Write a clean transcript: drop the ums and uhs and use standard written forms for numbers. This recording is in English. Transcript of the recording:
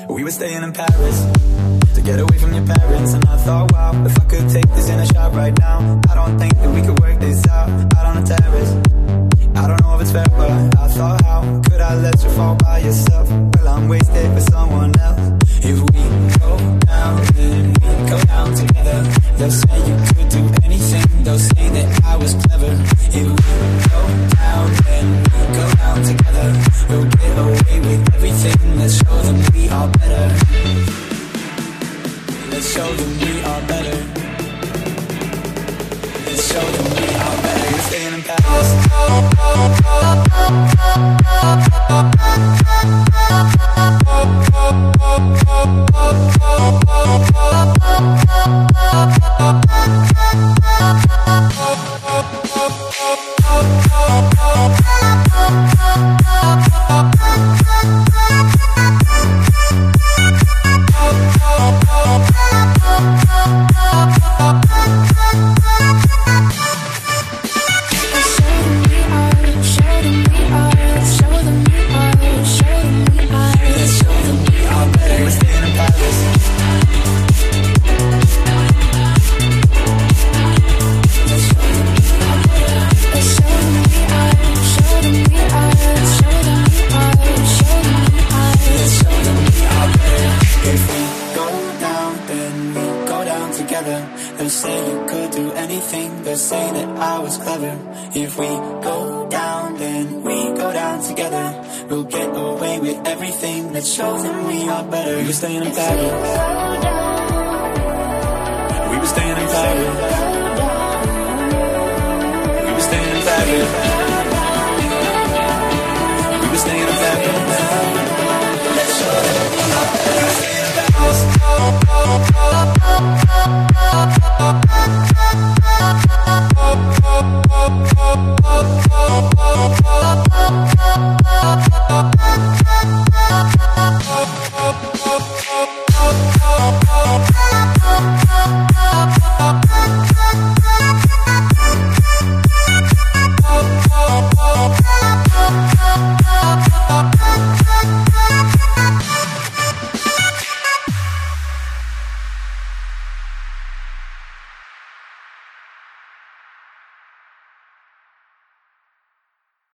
We were staying in Paris to get away from your parents. And I thought, wow, if I could take this in a shot right now, I don't think that we could work this out on the terrace. I don't know if it's fair, but I thought, how could I let you fall by yourself? Well, I'm wasted for someone else. If we go down, then we go down together. They'll say you could do anything. They'll say that I was clever. If we go down, then we go down together. We'll get away with everything. Let's show them we are better. Let's show them we are better. Let's show them we are better. You're staying in Paris. They'll say you could do anything. They'll say that I was clever. If we go down, then we go down together. We'll get away with everything. Let's show them we are better. We were staying in Paris. We were staying in Paris. We were staying in Paris. We were staying in Paris. Let's show them we are better. We were staying in Paris.